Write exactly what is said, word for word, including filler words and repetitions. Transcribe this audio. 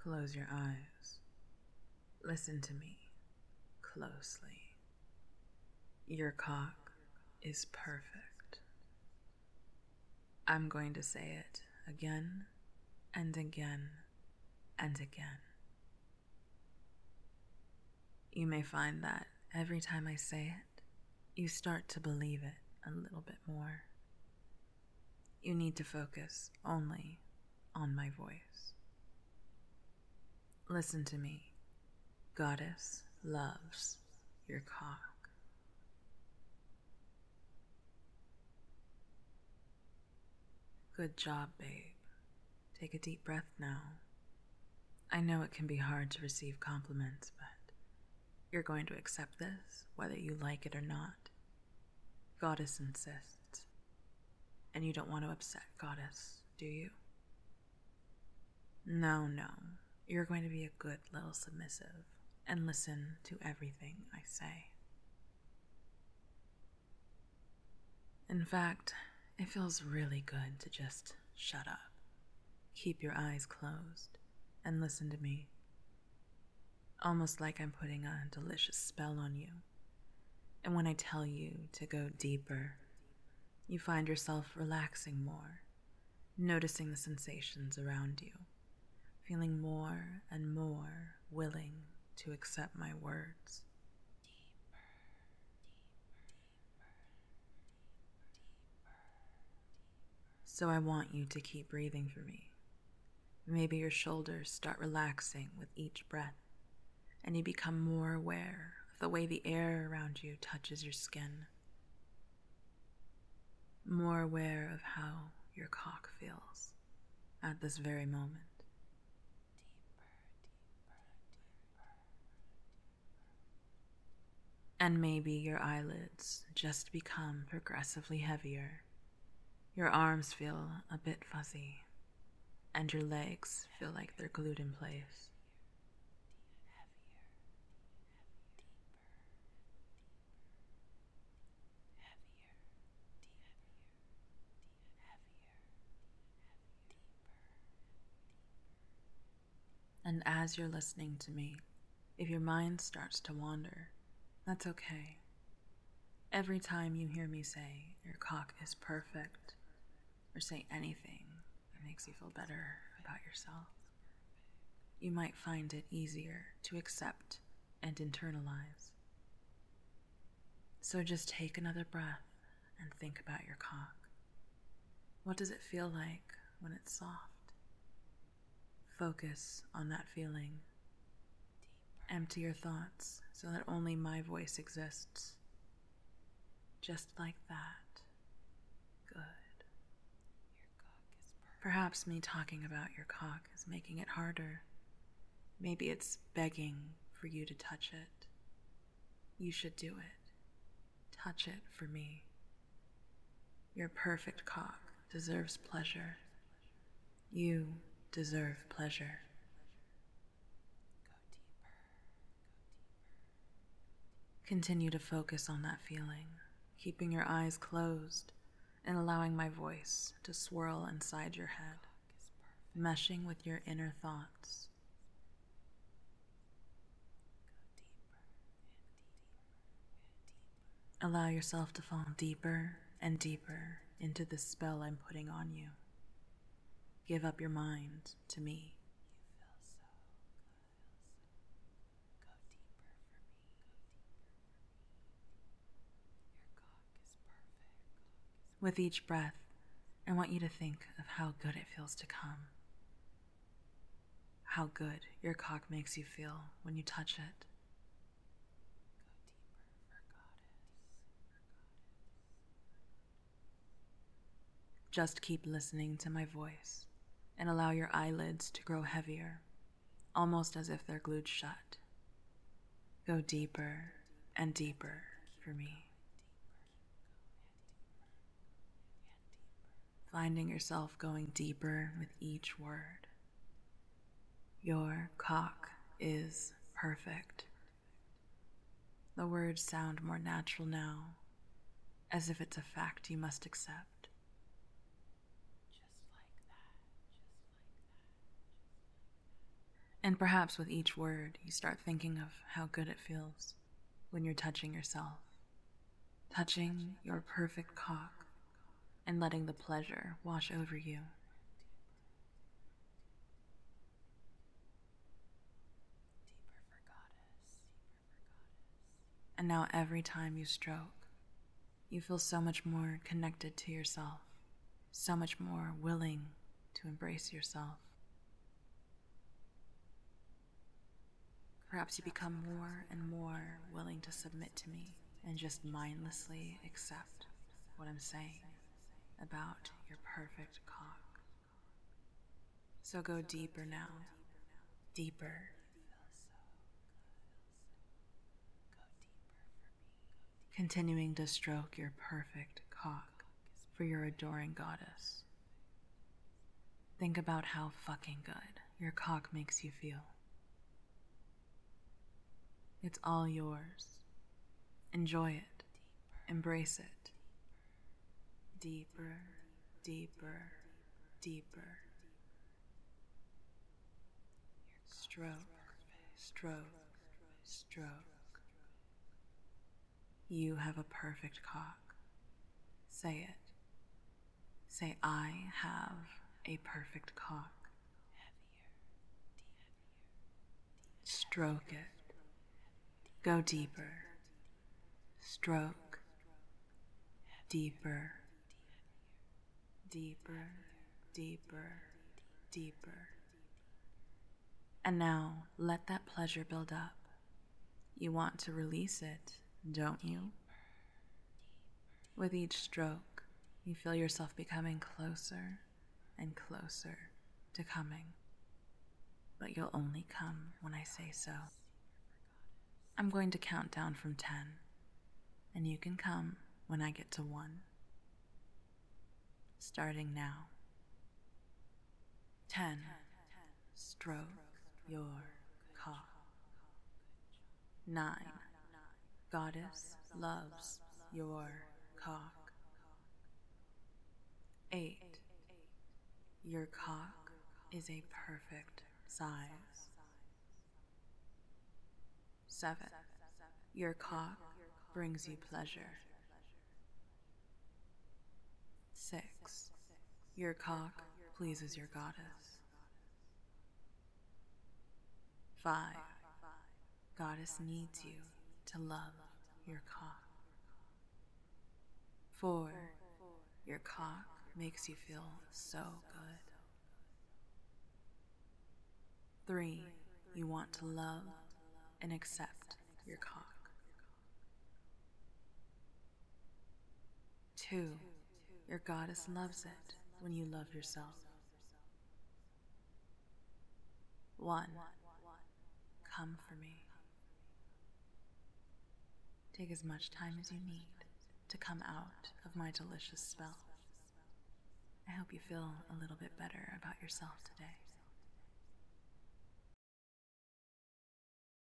Close your eyes. Listen to me closely. Your cock is perfect. I'm going to say it again and again and again. You may find that every time I say it, you start to believe it a little bit more. You need to focus only on my voice. Listen to me. Goddess loves your cock. Good job, babe. Take a deep breath now. I know it can be hard to receive compliments, but you're going to accept this whether you like it or not. Goddess insists. And you don't want to upset Goddess, do you? No, no. You're going to be a good little submissive and listen to everything I say. In fact, it feels really good to just shut up, keep your eyes closed, and listen to me. Almost like I'm putting a delicious spell on you. And when I tell you to go deeper, you find yourself relaxing more, noticing the sensations around you, feeling more and more willing to accept my words. So I want you to keep breathing for me. Maybe your shoulders start relaxing with each breath, and you become more aware of the way the air around you touches your skin. More aware of how your cock feels at this very moment. And maybe your eyelids just become progressively heavier. Your arms feel a bit fuzzy, and your legs feel like they're glued in place. And as you're listening to me, if your mind starts to wander, that's okay. Every time you hear me say your cock is perfect, or say anything that makes you feel better about yourself, you might find it easier to accept and internalize. So just take another breath and think about your cock. What does it feel like when it's soft? Focus on that feeling. Empty your thoughts so that only my voice exists. Just like that. Good. Perhaps me talking about your cock is making it harder. Maybe it's begging for you to touch it. You should do it. Touch it for me. Your perfect cock deserves pleasure. You deserve pleasure. Continue to focus on that feeling, keeping your eyes closed and allowing my voice to swirl inside your head, meshing with your inner thoughts. Allow yourself to fall deeper and deeper into the spell I'm putting on you. Give up your mind to me. With each breath, I want you to think of how good it feels to come. How good your cock makes you feel when you touch it. Just keep listening to my voice and allow your eyelids to grow heavier, almost as if they're glued shut. Go deeper and deeper for me. Finding yourself going deeper with each word. Your cock is perfect. The words sound more natural now, as if it's a fact you must accept. And perhaps with each word, you start thinking of how good it feels when you're touching yourself, touching your perfect cock, and letting the pleasure wash over you. And now every time you stroke, you feel so much more connected to yourself, so much more willing to embrace yourself. Perhaps you become more and more willing to submit to me and just mindlessly accept what I'm saying about your perfect cock. So go deeper now, deeper. Continuing to stroke your perfect cock for your adoring goddess. Think about how fucking good your cock makes you feel. It's all yours. Enjoy it. Embrace it. Deeper, deeper, deeper. Stroke, stroke, stroke. You have a perfect cock. Say it. Say, I have a perfect cock. Stroke it. Go deeper. Stroke. Deeper. Deeper, deeper, deeper. And now let that pleasure build up. You want to release it, don't you? With each stroke, you feel yourself becoming closer and closer to coming. But you'll only come when I say so. I'm going to count down from ten, and you can come when I get to one. Starting now. Ten. Stroke your cock. Nine. Goddess loves your cock. Eight. Your cock is a perfect size. Seven. Your cock brings you pleasure. Six. Your cock pleases your goddess. Five. Goddess needs you to love your cock. Four. Your cock makes you feel so good. Three. You want to love and accept your cock. Two. Your goddess loves it when you love yourself. One. Come for me. Take as much time as you need to come out of my delicious spell. I hope you feel a little bit better about yourself today.